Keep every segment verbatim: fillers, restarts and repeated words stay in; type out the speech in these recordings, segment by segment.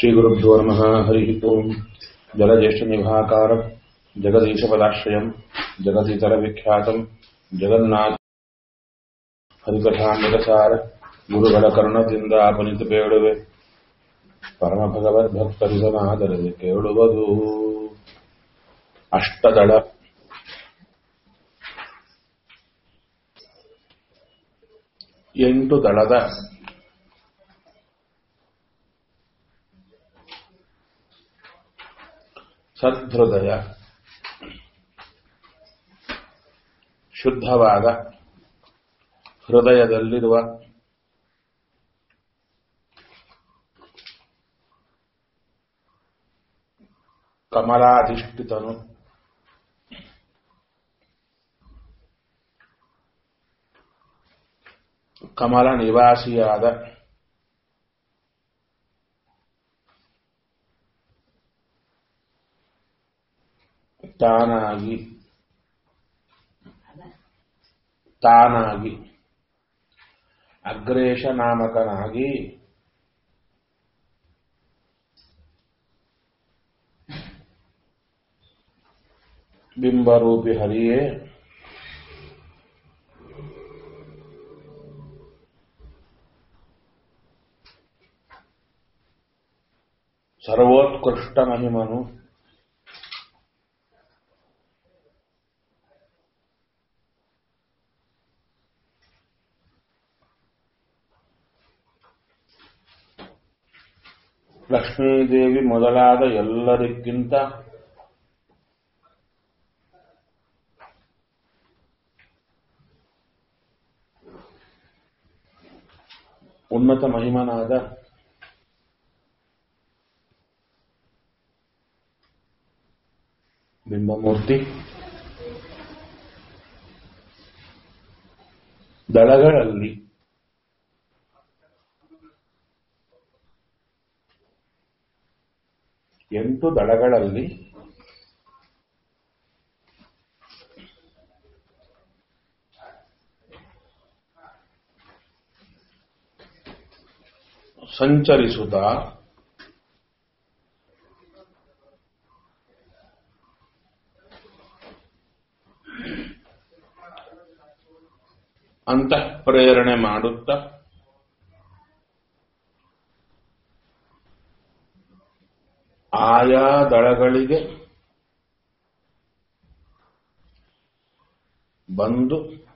श्रीगुरुभ्यो नमः। हरिः ओम्। जलज्येष्ठनिभाकारं जगदीशपदाश्रयं जगदितरविख्यातं जगन्नाथ हरिकथामृतसार ಗುರುಗಳ ಕರುಣದಿಂದ ಅಪನಿತ ಬೇಡುವೆ ಪರಮ ಭಗವದ್ಭಕ್ತರಿದನಾದರದೆ ಕೇಳುವುದು. ಅಷ್ಟದಳ ಎಂಟು ದಳದ ಸದ್ಹೃದಯ ಶುದ್ಧವಾದ ಹೃದಯದಲ್ಲಿರುವ ಕಮಲಾಧಿಷ್ಠಿತನು ಕಮಲ ನಿವಾಸಿಯಾದ ತಾನಾಗಿ ತಾನಾಗಿ ಅಗ್ರೇಶ ನಾಮಕನಾಗಿ ಬಿಂಬರೂಪಿ ಹರಿಯೇ ಸರ್ವೋತ್ಕೃಷ್ಟ ಮಹಿಮನು ಲಕ್ಷ್ಮೀದೇವಿ ಮೊದಲಾದ ಎಲ್ಲರಿಗಿಂತ ಉನ್ನತ ಮಹಿಮನಾದ ಬಿಂಬಮೂರ್ತಿ ದಳಗಳಲ್ಲಿ ಎಂಟು ದಳಗಳಲ್ಲಿ ಸಂಚರಿಸುತ್ತಾ ಅಂತಃಪ್ರೇರಣೆ ಮಾಡುತ್ತಾ ಆಯಾ ದಳಗಳಿಗೆ ಬಂದು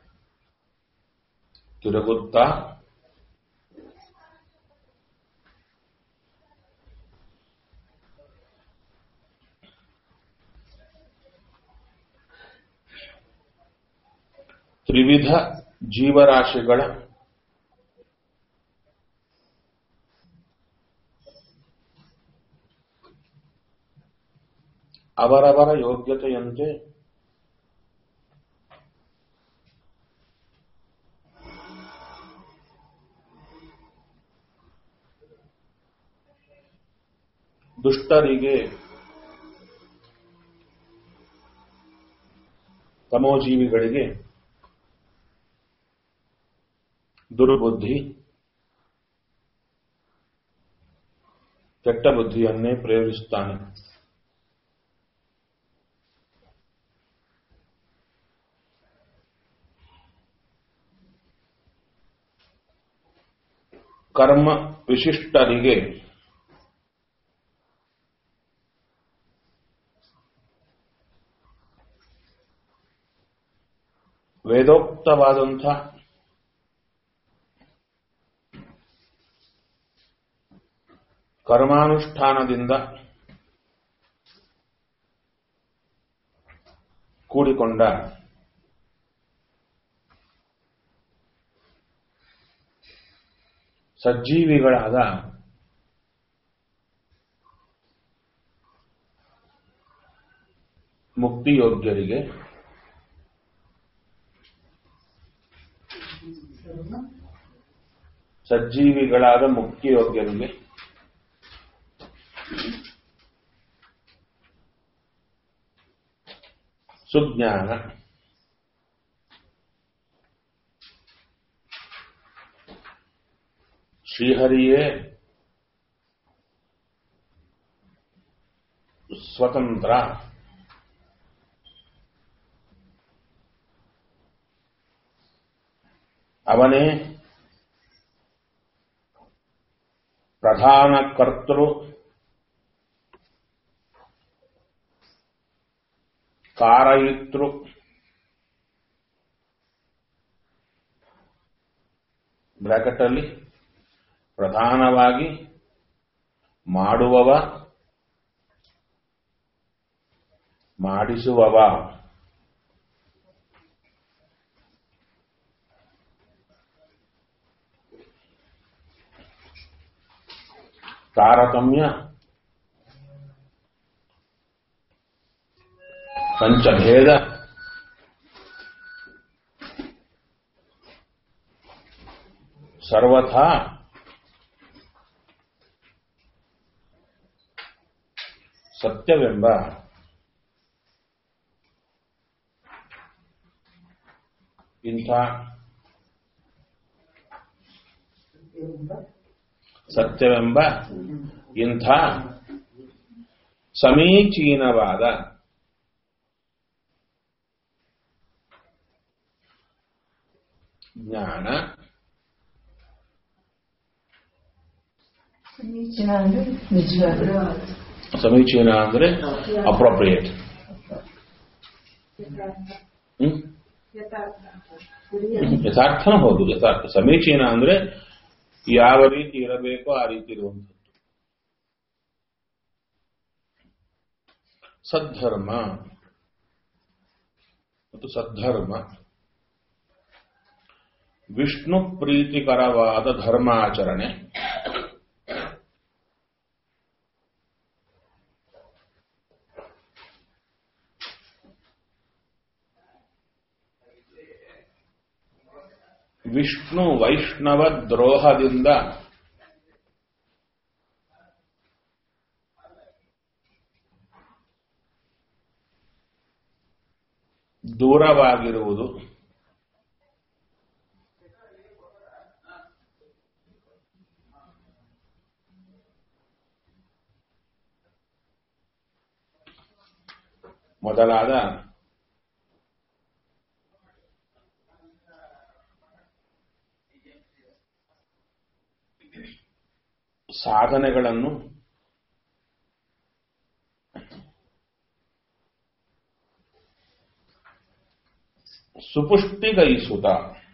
ತಿರುಗುತ್ತಾ ತ್ರಿವಿಧ ಜೀವರಾಶಿಗಳ ಅವರವರ ಯೋಗ್ಯತೆಯಂತೆ ದುಷ್ಟರಿಗೆ ತಮೋಜೀವಿಗಳಿಗೆ ದುರ್ಬುದ್ಧಿ ಕೆಟ್ಟ ಬುದ್ಧಿಯನ್ನೇ ಪ್ರೇರಿಸುತ್ತಾನೆ. ಕರ್ಮ ವಿಶಿಷ್ಟರಿಗೆ ವೇದೋಕ್ತವಾದಂಥ ಕರ್ಮಾನುಷ್ಠಾನದಿಂದ ಕೂಡಿಕೊಂಡ ಸಜ್ಜೀವಿಗಳಾದ ಮುಕ್ತಿಯೋಗ್ಯರಿಗೆ ಸಜ್ಜೀವಿಗಳಾದ ಮುಕ್ತಿಯೋಗ್ಯರಿಗೆ ಸುಜ್ಞಾನ ಶ್ರೀಹರಿಯೇ ಸ್ವತಂತ್ರ, ಅವನೇ ಪ್ರಧಾನ ಕರ್ತೃ, ಕಾರಯಿತೃ, ಬ್ರಾಕೆಟಲ್ಲಿ ಪ್ರಧಾನವಾಗಿ ಮಾಡುವವ, ಮಾಡಿಸುವವ, ತಾರತಮ್ಯ, ಪಂಚಭೇದ, ಸರ್ವಥಾ, ಸತ್ಯವೆಂಬ ಇಂಥ ಸತ್ಯವೆಂಬ ಇಂಥ ಸಮೀಚೀನವಾದ ಜ್ಞಾನ, ಸಮೀಚೀನ ಅಂದ್ರೆ ನಿಜವಾದ, ಸಮೀಚೀನ ಅಂದ್ರೆ ಅಪ್ರೋಪ್ರಿಯೇಟ್, ಯಥಾರ್ಥನ ಹೌದು, ಯಥಾರ್ಥ. ಸಮೀಚೀನ ಅಂದ್ರೆ ಯಾವ ರೀತಿ ಇರಬೇಕೋ ಆ ರೀತಿ ಇರುವಂಥದ್ದು. ಸದ್ಧರ್ಮ ಮತ್ತು ಸದ್ಧರ್ಮ, ವಿಷ್ಣು ಪ್ರೀತಿಕರವಾದ ಧರ್ಮಾಚರಣೆ, ವಿಷ್ಣು ವೈಷ್ಣವ ದ್ರೋಹದಿಂದ ದೂರವಾಗಿರುವುದು, ಮೊದಲಾದ ಸಾಧನೆಗಳನ್ನು ಸುಪುಷ್ಟಿಗೈಸುತ್ತ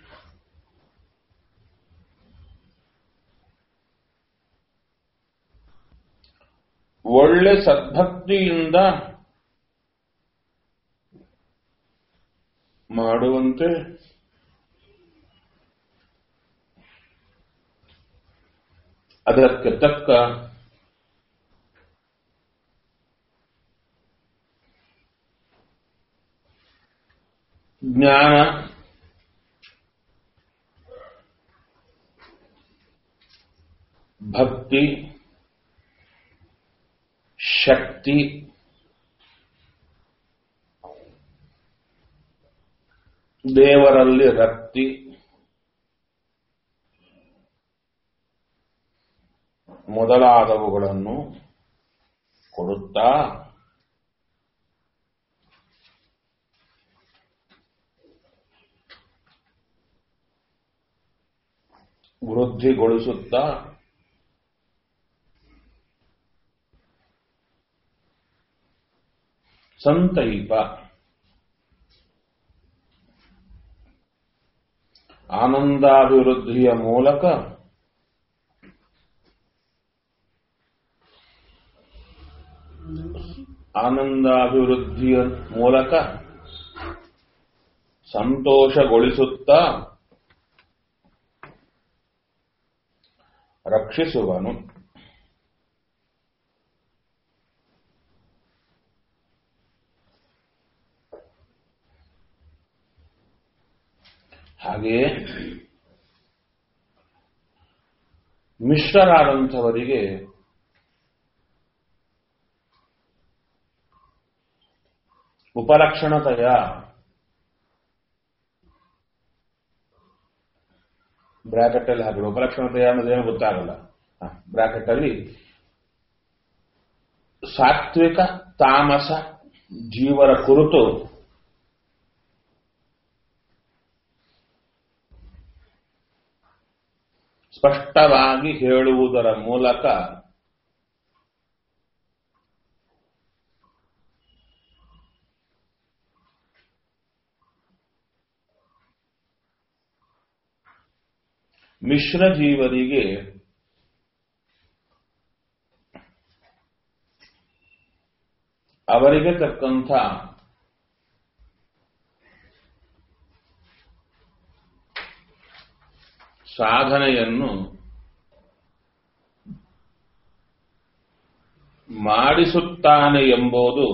ಒಳ್ಳೆ ಸದ್ಭಕ್ತಿಯಿಂದ ಮಾಡುವಂತೆ ಅದಕ್ಕೆ ತಕ್ಕ ಜ್ಞಾನ, ಭಕ್ತಿ, ಶಕ್ತಿ, ದೇವರಲ್ಲಿ ರಕ್ತಿ, ಮೊದಲಾದವುಗಳನ್ನು ಕೊಡುತ್ತಾ ವೃದ್ಧಿಗೊಳಿಸುತ್ತಾ ಸಂತೈಪ ಆನಂದಾಭಿವೃದ್ಧಿಯ ಮೂಲಕ ಆನಂದಾಭಿವೃದ್ಧಿಯ ಮೂಲಕ ಸಂತೋಷಗೊಳಿಸುತ್ತಾ ರಕ್ಷಿಸುವನು. ಹಾಗೆಯೇ ಮಿಶ್ರರಾದಂಥವರಿಗೆ ಉಪಲಕ್ಷಣತೆಯ ಬ್ರಾಕೆಟ್ ಅಲ್ಲಿ ಹಾಕಿದ್ರು. ಉಪಲಕ್ಷಣತೆಯ ಅನ್ನೋದೇನು ಗೊತ್ತಾಗಲ್ಲ. ಬ್ರಾಕೆಟ್ ಅಲ್ಲಿ ಸಾತ್ವಿಕ ತಾಮಸ ಜೀವರ ಕುರಿತು ಸ್ಪಷ್ಟವಾಗಿ ಹೇಳುವುದರ ಮೂಲಕ ಮಿಶ್ರ ಜೀವರಿಗೆ ಅವರಿಗೆ ತಕ್ಕಂಥ ಸಾಧನೆಯನ್ನು ಮಾಡಿಸುತ್ತಾನೆ ಎಂಬುದು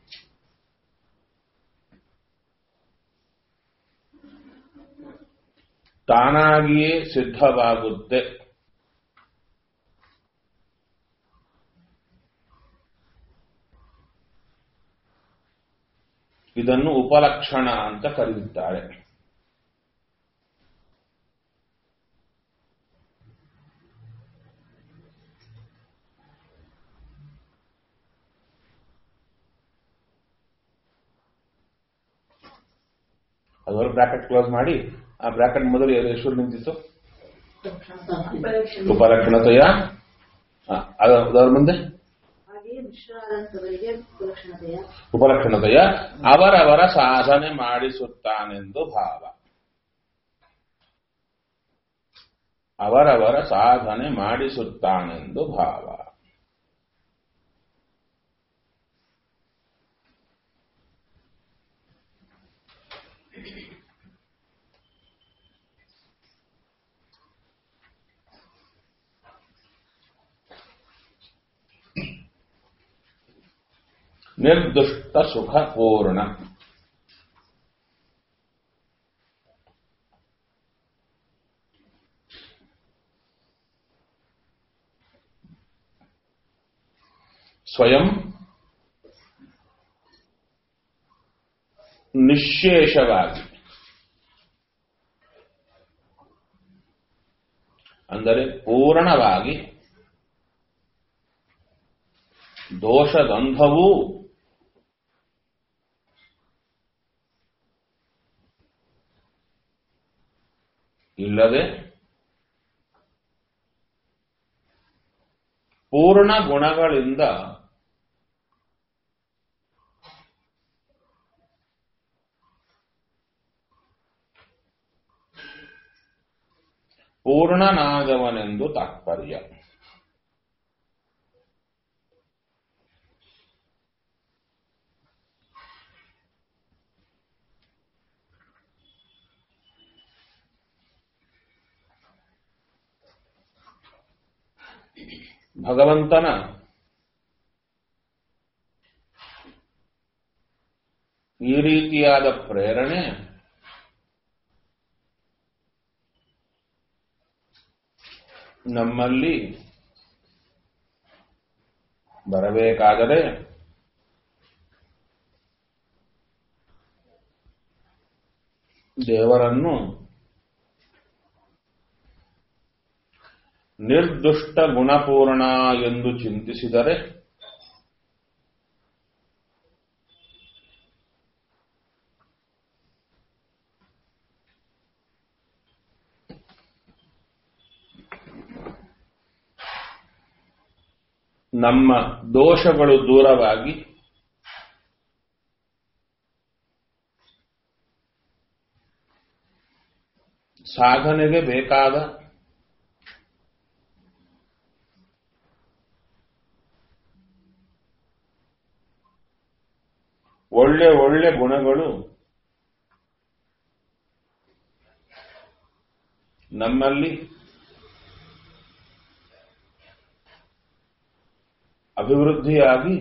ತಾನಾಗಿಯೇ ಸಿದ್ಧವಾಗುತ್ತೆ. ಇದನ್ನು ಉಪಲಕ್ಷಣ ಅಂತ ಕರೆಯುತ್ತಾರೆ. ಅದರ ಬ್ರಾಕೆಟ್ ಕ್ಲೋಸ್ ಮಾಡಿ, ಆ ಬ್ರಾಕೆಟ್ ಮೊದಲು ಎಷ್ಟು ನಿಂತಿತ್ತು? ಉಪಲಕ್ಷಣತೆಯ. ಅದರ ಮುಂದೆ ಉಪಲಕ್ಷಣತೆಯ ಅವರವರ ಸಾಧನೆ ಮಾಡಿಸುತ್ತಾನೆಂದು ಭಾವ. ಅವರವರ ಸಾಧನೆ ಮಾಡಿಸುತ್ತಾನೆಂದು ಭಾವ. ನಿರ್ದುಷ್ಟ ಸುಖ ಪೂರ್ಣ. ಸ್ವಯಂ ನಿಶ್ಶೇಷವಾಗಿ, ಅಂದರೆ ಪೂರ್ಣವಾಗಿ ದೋಷದಂಧವೂ ಇಲ್ಲದೆ ಪೂರ್ಣ ಗುಣಗಳಿಂದ ಪೂರ್ಣನಾದವನೆಂದು ತಾತ್ಪರ್ಯ. ಭಗವಂತನ ಈ ರೀತಿಯಾದ ಪ್ರೇರಣೆ ನಮ್ಮಲ್ಲಿ ಬರಬೇಕಾದರೆ ದೇವರನ್ನು ನಿರ್ದುಷ್ಟ ಗುಣಪೂರ್ಣ ಎಂದು ಚಿಂತಿಸಿದರೆ ನಮ್ಮ ದೋಷಗಳು ದೂರವಾಗಿ ಸಾಧನೆಗೆ ಬೇಕಾದ ಒಳ್ಳೆ ಒಳ್ಳೆ ಗುಣಗಳು ನಮ್ಮಲ್ಲಿ ಅಭಿವೃದ್ಧಿಯಾಗಿ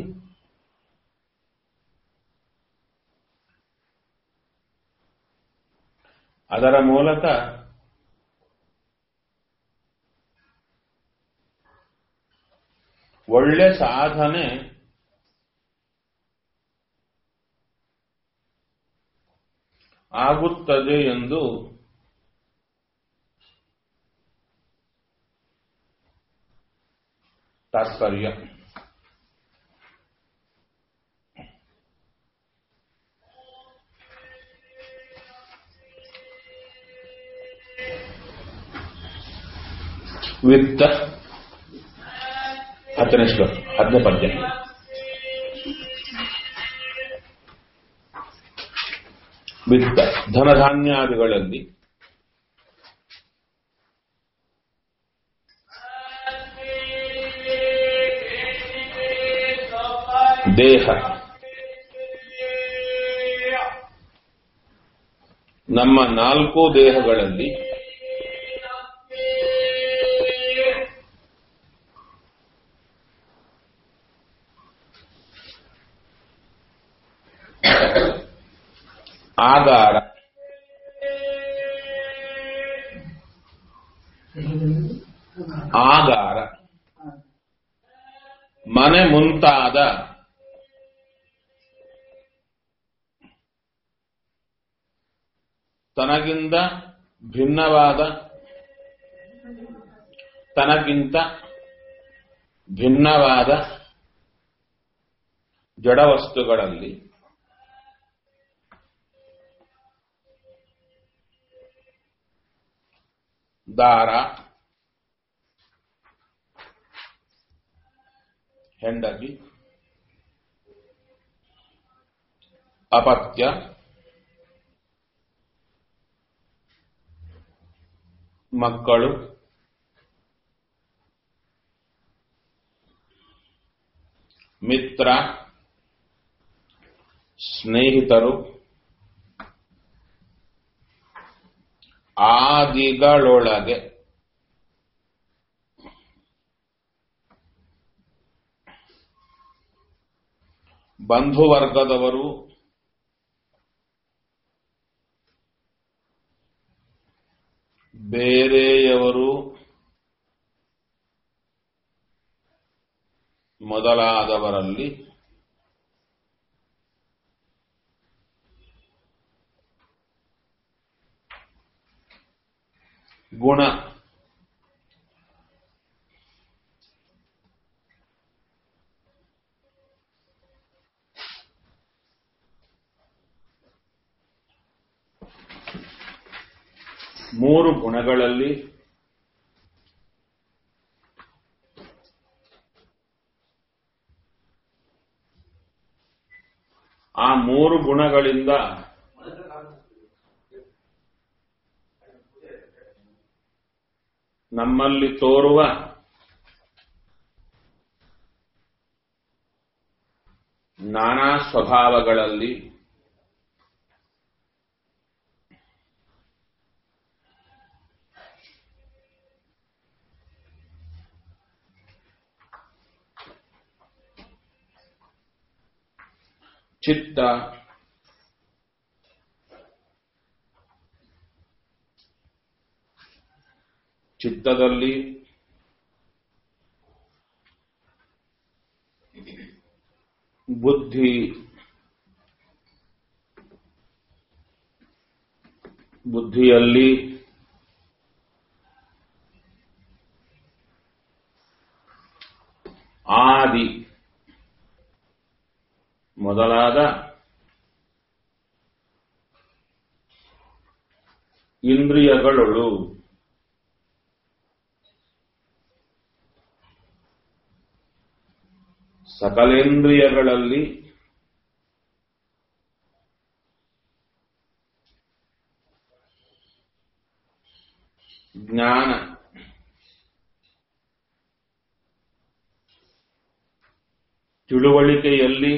ಅದರ ಮೂಲಕ ಒಳ್ಳೆ ಸಾಧನೆ ಆಗುತ್ತದೆ ಎಂದು ತಾತ್ಪರ್ಯ. ವಿತ್ತ ಹತ್ತನೇ ಶ್ಲೋಕ ಹತ್ತನೇ ಪದ್ಯ. ವಿತ್ತ ಧನಧಾನ್ಯಾದಿಗಳಲ್ಲಿ ದೇಹ ನಮ್ಮ ನಾಲ್ಕು ದೇಹಗಳಲ್ಲಿ ಆಗಾರ ಆಗಾರ ಮನೆ ಮುಂತಾದ ತನಗಿಂತ ಭಿನ್ನವಾದ ತನಗಿಂತ ಭಿನ್ನವಾದ ಜಡವಸ್ತುಗಳಲ್ಲಿ ದಾರ, ಹೆಂಡತಿ, ಅಪತ್ಯ, ಮಕ್ಕಳು, ಮಿತ್ರ, ಸ್ನೇಹಿತರು ಆದಿಗಳೊಳಗೆ ಬಂಧುವರ್ಗದವರು, ಬೇರೆಯವರು ಮೊದಲಾದವರಲ್ಲಿ ಗುಣ ಮೂರು ಗುಣಗಳಲ್ಲಿ ಆ ಮೂರು ಗುಣಗಳಿಂದ ನಮ್ಮಲ್ಲಿ ತೋರುವ ನಾನಾ ಸ್ವಭಾವಗಳಲ್ಲಿ ಚಿತ್ತ, ಚಿತ್ತದಲ್ಲಿ ಬುದ್ಧಿ, ಬುದ್ಧಿಯಲ್ಲಿ ಆದಿ ಮೊದಲಾದ ಇಂದ್ರಿಯಗಳು, ಸಕಲೇಂದ್ರಿಯಗಳಲ್ಲಿ ಜ್ಞಾನ, ತಿಳುವಳಿಕೆಯಲ್ಲಿ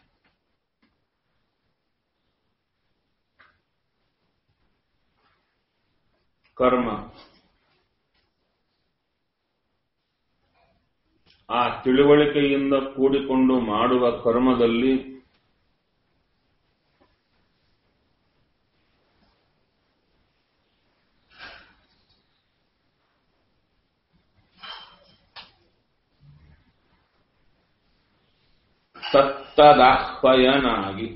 ಕರ್ಮ, ಆ ತಿಳುವಳಿಕೆಯಿಂದ ಕೂಡಿಕೊಂಡು ಮಾಡುವ ಕರ್ಮದಲ್ಲಿ ತತ್ತದಾಹ್ವಯನಾಗಿ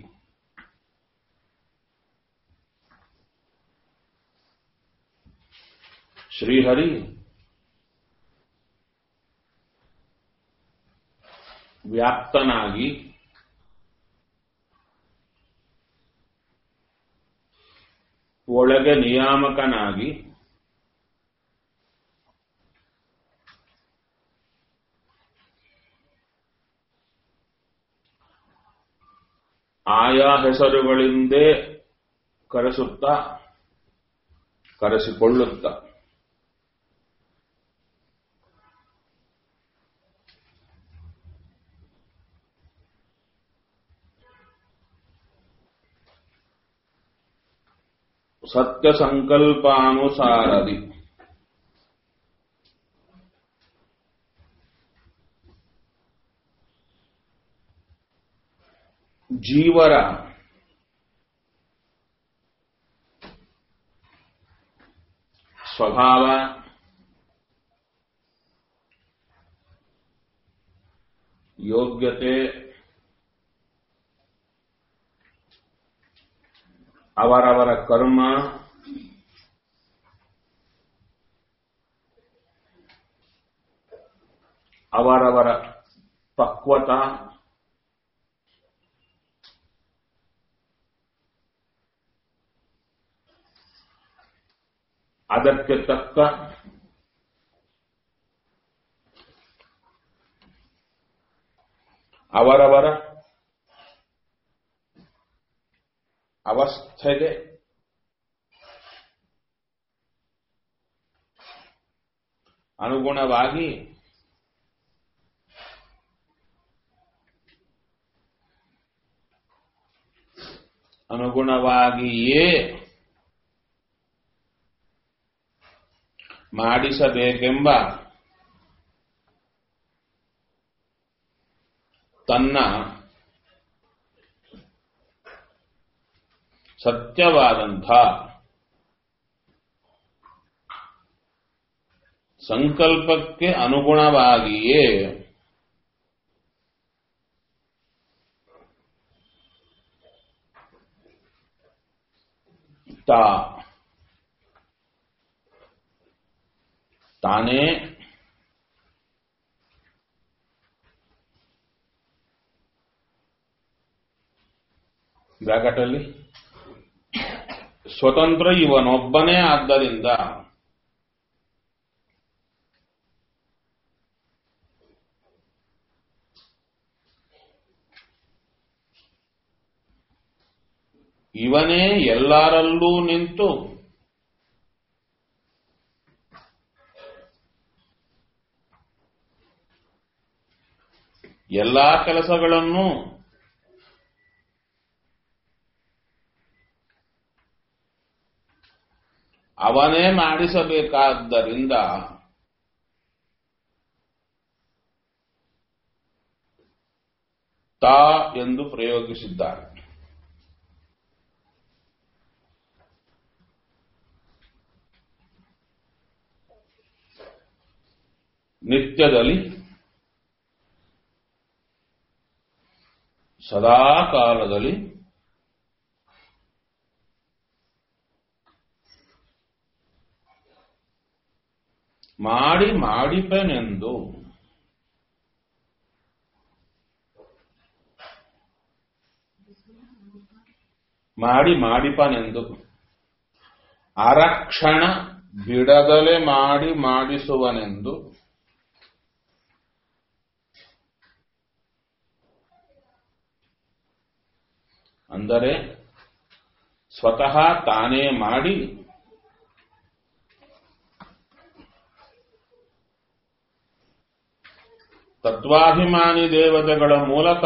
ಶ್ರೀಹರಿ ವ್ಯಾಪ್ತನಾಗಿ ಒಳಗೆ ನಿಯಾಮಕನಾಗಿ ಆಯಾ ಹೆಸರುಗಳಿಂದೇ ಕರೆಸುತ್ತಾ ಕರೆಸಿಕೊಳ್ಳುತ್ತಾ ಸತ್ಯ ಸಂಕಲ್ಪಾನುಸಾರದಿ ಜೀವರ ಸ್ವಭಾವ ಯೋಗ್ಯತೆ ಅವರವರ ಕರ್ಮ ಅವರವರ ಪಕ್ವತ ಅದಕ್ಕೆ ತಕ್ಕ ಅವರವರ ಅವಸ್ಥೆಗೆ ಅನುಗುಣವಾಗಿ ಅನುಗುಣವಾಗಿಯೇ ಮಾಡಿಸಬೇಕೆಂಬ ತನ್ನ ಸತ್ಯವಾದಂಥ ಸಂಕಲ್ಪಕ್ಕೆ ಅನುಗುಣವಾಗಿಯೇ ತಾ ತಾನೇ ಬ್ರಾಕೆಟಲ್ಲಿ ಸ್ವತಂತ್ರ ಇವನೊಬ್ಬನೇ ಆದ್ದರಿಂದ ಇವನೇ ಎಲ್ಲರಲ್ಲೂ ನಿಂತು ಎಲ್ಲಾ ಕೆಲಸಗಳನ್ನು ಅವನೇ ಮಾಡಿಸಬೇಕಾದ್ದರಿಂದ ತಾ ಎಂದು ಪ್ರಯೋಗಿಸಿದ್ದಾರೆ. ನಿತ್ಯದಲ್ಲಿ ಸದಾ ಕಾಲದಲ್ಲಿ ಮಾಡಿ ಮಾಡಿಪೆನೆಂದು ಮಾಡಿ ಮಾಡಿಪನೆಂದು ಅರಕ್ಷಣ ಬಿಡದಲೆ ಮಾಡಿ ಮಾಡಿಸುವನೆಂದು ಅಂದರೆ ಸ್ವತಃ ತಾನೇ ಮಾಡಿ ತತ್ವಾಭಿಮಾನಿ ದೇವತೆಗಳ ಮೂಲಕ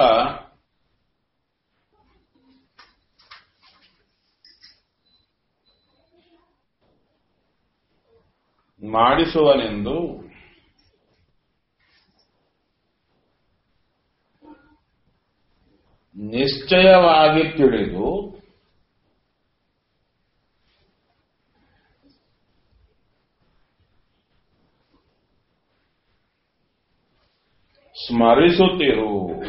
ಮಾಡಿಸುವನೆಂದು ನಿಶ್ಚಯವಾಗಿ ತಿಳಿದು ಸ್ಮರಿಸುತ್ತಿರು.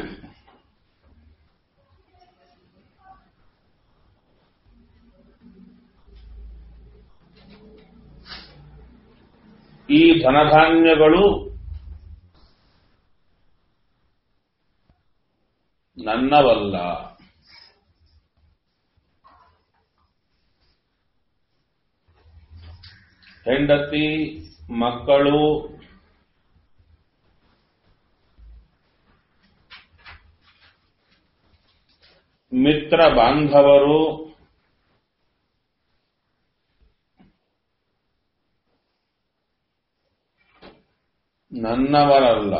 ಈ ಧನಧಾನ್ಯಗಳು ನನ್ನವಲ್ಲ, ಹೆಂಡತಿ ಮಕ್ಕಳು ಮಿತ್ರ ಬಾಂಧವರು ನನ್ನವರಲ್ಲ,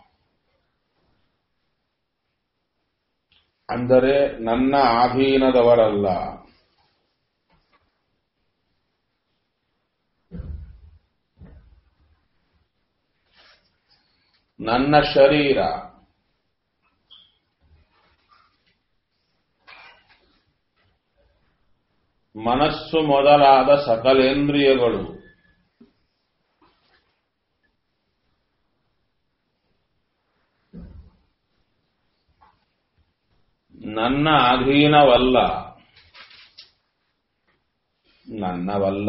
ಅಂದರೆ ನನ್ನ ಅಧೀನದವರಲ್ಲ. ನನ್ನ ಶರೀರ, ಮನಸ್ಸು ಮೊದಲಾದ ಸಕಲೇಂದ್ರಿಯಗಳು ನನ್ನ ಅಧೀನವಲ್ಲ, ನನ್ನವಲ್ಲ.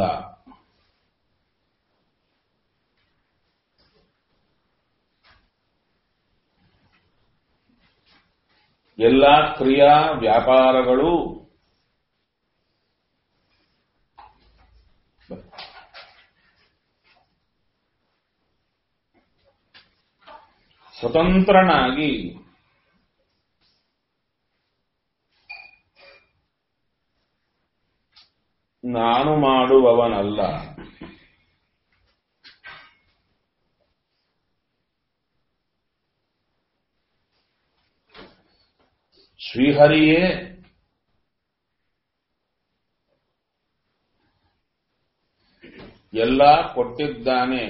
ಎಲ್ಲ ಕ್ರಿಯಾ ವ್ಯಾಪಾರಗಳು ಸ್ವತಂತ್ರನಾಗಿ ನಾನು ಮಾಡುವವನಲ್ಲ. ಶ್ರೀಹರಿಯೇ ಎಲ್ಲ ಕೊಟ್ಟಿದ್ದಾನೆ.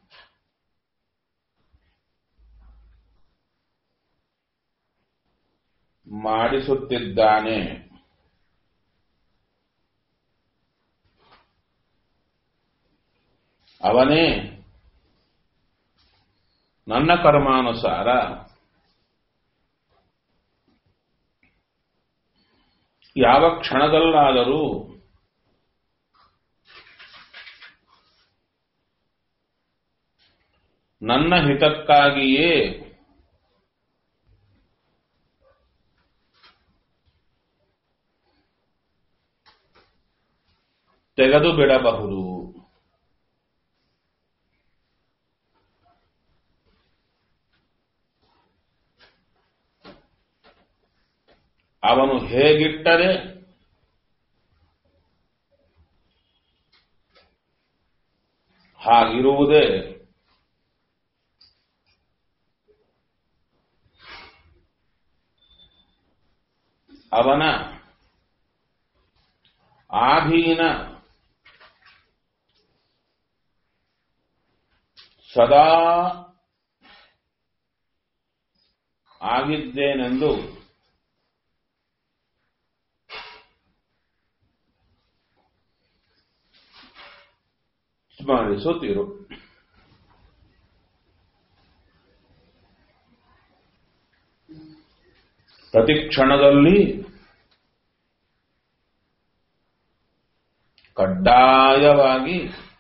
ಮಾಡಿಸುತ್ತಿದ್ದಾನೆ. ಅವನೇ ನನ್ನ ಕರ್ಮಾನುಸಾರ ಯಾವ ಕ್ಷಣದಲ್ಲಾದರೂ ನನ್ನ ಹಿತಕ್ಕಾಗಿಯೇ ತೆಗೆದು ಬಿಡಬಹುದು. ಅವನು ಹೇಗಿಟ್ಟರೆ ಹಾಗಿರುವುದೇ ಅವನ ಆಧೀನ ಸದಾ ಆಗಿದ್ದೇನೆಂದು ಸ್ಮರಿಸುತ್ತಿರು. ಪ್ರತಿ ಕ್ಷಣದಲ್ಲಿ ಕಡ್ಡಾಯವಾಗಿ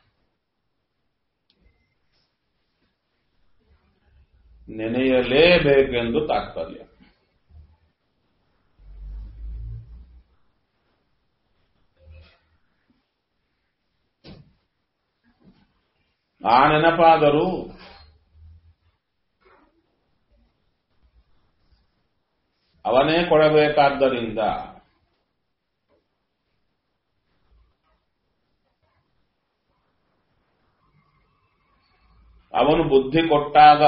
ನೆನೆಯಲೇಬೇಕೆಂದು ತಾತ್ಪರ್ಯ. ಆ ನೆನಪಾದರೂ ಅವನೇ ಕೊಡಬೇಕಾದ್ದರಿಂದ ಅವನು ಬುದ್ಧಿ ಕೊಟ್ಟಾಗ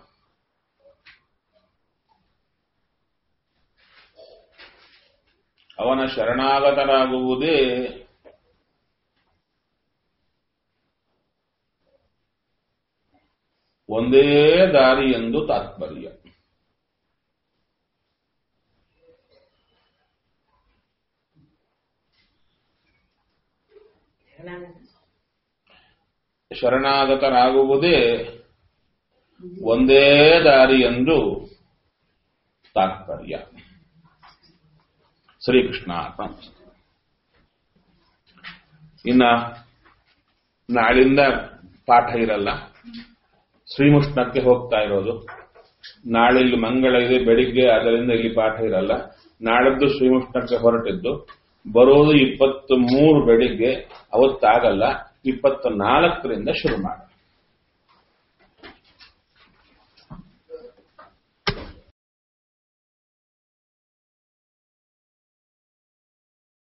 ಅವನ ಶರಣಾಗತರಾಗುವುದೇ ಒಂದೇ ದಾರಿ ಎಂದು ತಾತ್ಪರ್ಯ. ಶರಣಾಗತರಾಗುವುದೇ ಒಂದೇ ದಾರಿ ಎಂದು ತಾತ್ಪರ್ಯ. ಶ್ರೀಕೃಷ್ಣ ಅರ್ಪಣ. ಇನ್ನ ನಾಳಿಂದ ಪಾಠ ಇರಲ್ಲ, ಶ್ರೀಮುಷ್ಣಕ್ಕೆ ಹೋಗ್ತಾ ಇರೋದು. ನಾಳೆ ಇಲ್ಲಿ ಮಂಗಳ ಇದೆ ಬೆಳಿಗ್ಗೆ, ಅದರಿಂದ ಇಲ್ಲಿ ಪಾಠ ಇರಲ್ಲ. ನಾಳದ್ದು ಶ್ರೀಮುಷ್ಣಕ್ಕೆ ಹೊರಟಿದ್ದು ಬರೋದು ಇಪ್ಪತ್ತ್ ಮೂರು ಬೆಳಿಗ್ಗೆ, ಅವತ್ತಾಗಲ್ಲ, ಇಪ್ಪತ್ತ ನಾಲ್ಕರಿಂದ ಶುರು ಮಾಡಿ.